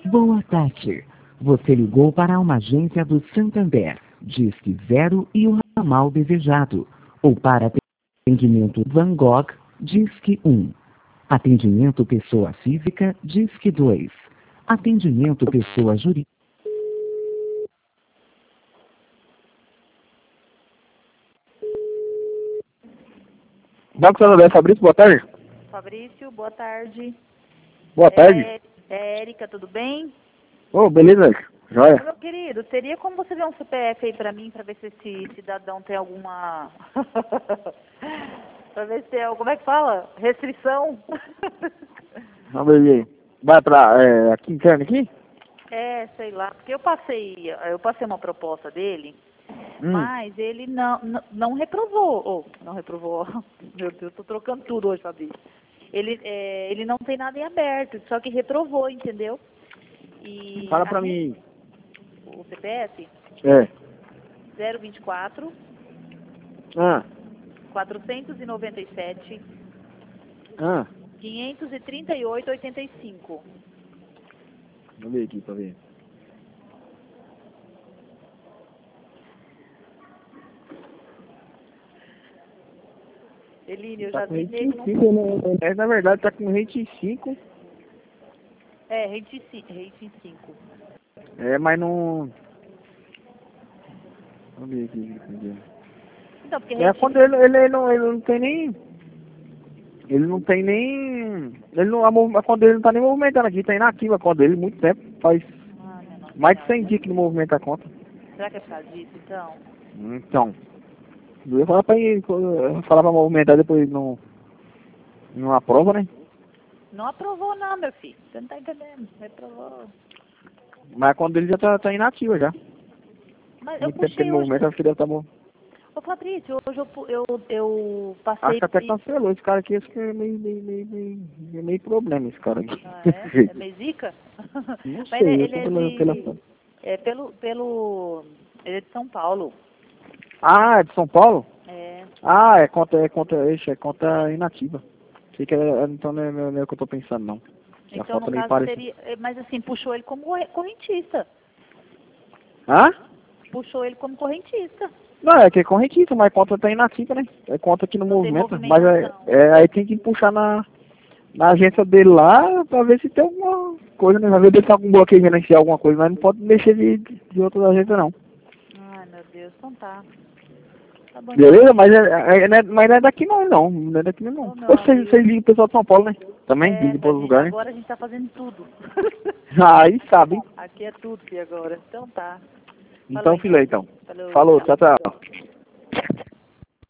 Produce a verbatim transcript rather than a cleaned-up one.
Boa tarde. Você ligou para uma agência do Santander. Disque zero e o ramal desejado. Ou para atendimento Van Gogh, Disque um. Atendimento pessoa física, Disque dois. Atendimento pessoa jurídica. Banco Santander, Fabrício, boa tarde. Fabrício, boa tarde. Boa tarde. É, é Érica, tudo bem? Ô, oh, beleza, joia. Meu querido, teria como você ver um C P F aí pra mim, pra ver se esse cidadão tem alguma... pra ver se tem, como é que fala? Restrição? Vamos ver aí. Vai pra, é, aqui interno aqui? É, sei lá, porque eu passei, eu passei uma proposta dele, Hum. mas ele não, não, não reprovou, ou não reprovou, meu Deus, tô trocando tudo hoje, Fabrício. Ele, é, ele não tem nada em aberto, só que reprovou, entendeu? E Fala pra a mim. O C P F? É. zero vinte e quatro, Ah. quatrocentos e noventa e sete, Ah. quinhentos e trinta e oito, oitenta e cinco. Vamos ver aqui pra ver. Eline, eu Tá já com vi rate nele. cinco, né? É, na verdade tá com rate cinco. É, rating cinco. É, mas não... Vamos ver aqui. Então, porque É, rating quando ele, ele, não, ele não tem nem... Ele não tem nem... Ele não, a, mov- a conta dele não tá nem movimentando aqui, tá inativa a conta dele, muito tempo, faz Ah, minha nossa mais de cem senhora. dias que não movimenta a conta. Será que é por causa disso, então? Então, eu ia falar pra ele, falar pra movimentar, depois não, não aprova, né? Não aprovou não, meu filho. Você não tá entendendo. Reprovou. Mas a conta dele já tá, tá inativa já. Mas eu Muito tempo que ele puxei hoje. movimenta, acho que deve tá bom. Ô, Fabrício, hoje eu, pu- eu, eu Acho passei... que até e- cancelou esse cara aqui, acho que é meio, meio, meio, meio, é meio problema esse cara aqui. Ah, é? É meio zica? Não Mas ele, sei, eu ele tô é pela, pela... de... É pelo, pelo... Ele é de São Paulo. Ah, é de São Paulo? É. Ah, é conta, é conta, ixi, é conta inativa. Sei que é, então não é, não é o que eu tô pensando não. Que a Então, no foto nem caso, parece. seria... é, Mas assim, puxou ele como corre- correntista. Hã? Puxou ele como correntista. Não, é que é correntista, mas a conta tá inativa, né? É conta que não, Não tem movimenta. Mas é, movimentação. é, aí tem que puxar na, na agência dele lá pra ver se tem alguma coisa, né? Pra ver se ele tá com bloqueio gerencial alguma coisa, mas não pode mexer de, de outras agências não. Ai, meu Deus, então tá. Tá bom, Beleza? Mas é, é, é, não é- mas não é daqui não, não. Não é daqui não. então, Ou meu vocês, amigo. vocês ligam o pessoal de São Paulo, né? Também? É, Ligam para a outros gente- lugares, né? agora a gente tá fazendo tudo. Aí sabe. Aqui é tudo, filho, agora. Então tá. Então, Falou, filé, então. Falou, Falou, tchau. tchau, tchau.